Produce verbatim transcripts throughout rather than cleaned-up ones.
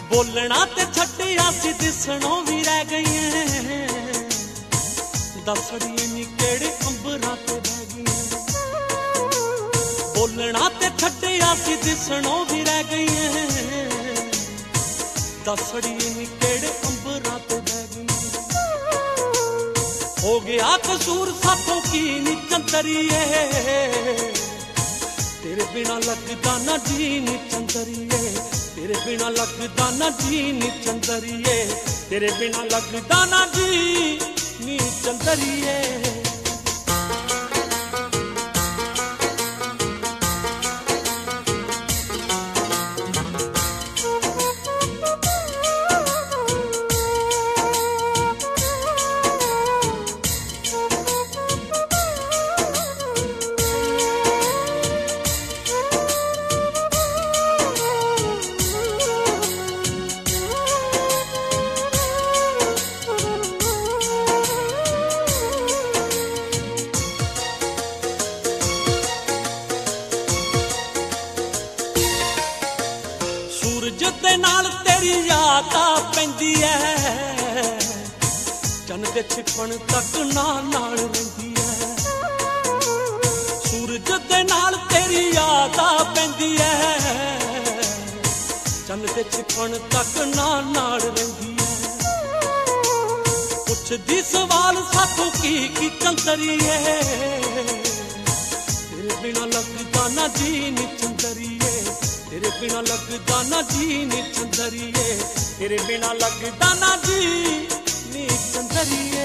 बोलना ते छड्डिया सी दिसणों भी रह गई दसड़ी नी केड़े अंबरां ते बह गई बोलना ते छड्डिया सी दिसणों भी रह गई दसड़ी नी केड़े अंबरां ते बह गई हो गया कसूर साथों की नी चंदरिए तेरे बिना लगदा ना जी नी चंदरिए तेरे बिना लगदा ना जी नी चंदरिए तेरे बिना लगदा ना जी नी चंदरिए जिदे नाल तेरी याद आ पैंदी है चन दे छिपण तक नाल नाल रहिंदी है सूरज दे नाल तेरी याद आ पैंदी है चन दे छिपण तक नाल नाल रहिंदी है पुछदी सवाल साथों की की चंदरिए तेरे बिना लगदा ना जी नी चंदरिए तेरे बिना लगदा ना जी नी चंदरिए तेरे बिना लगदा ना जी नी चंदरिए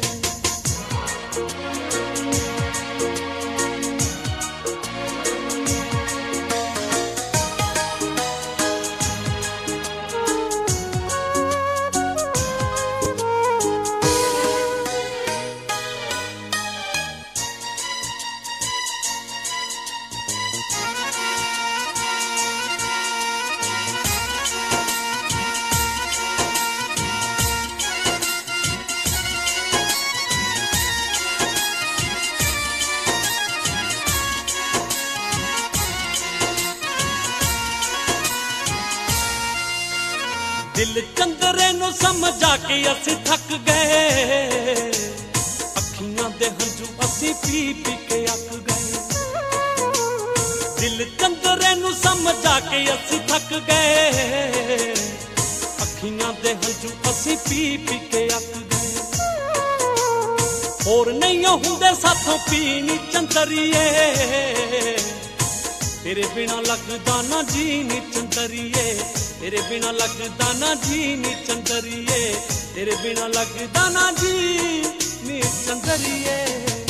दिल चंदरे नु समझा के असी थक गए अखियां दे हंझू असी पी पी के अक गए दिल चंदरे नु समझा के असी थक गए अखियां दे हंझू असी पी पी के अक गए होर नहीं हुंदे साथों पीनी चंदरिए तेरे बिना लगदा ना जी नी चंदरिए तेरे बिना लगदा ना जी नी चंदरिए तेरे बिना लगदा ना जी नी चंदरिए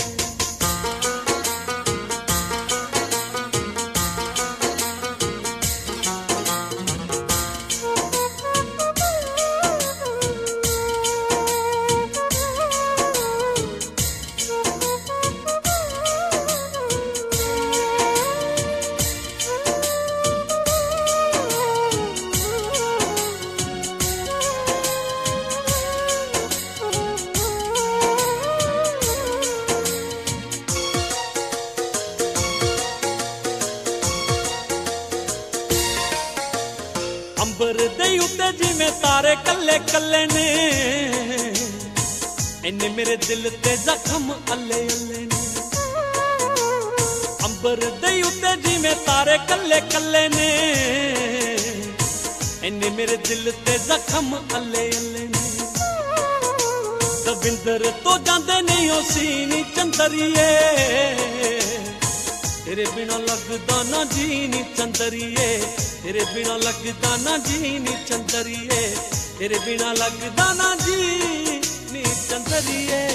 अंबर दे उत्ते जिवें तारे कल्ले कल्ले ने इन्ने मेरे दिल ते जख्म अल्ले अल्ले ने अंबर दे उत्ते जिवें तारे कल्ले कल्ले ने इन्ने मेरे दिल ते जख्म अल्ले अल्ले ने दविंदर तो जांदे नहीं हो सीनी चंदरिए तेरे बिना लगदा ना जी नी चंदरिए तेरे बिना लगदा ना जी नी चंदरिए तेरे बिना लगदा ना जी नी चंदरिए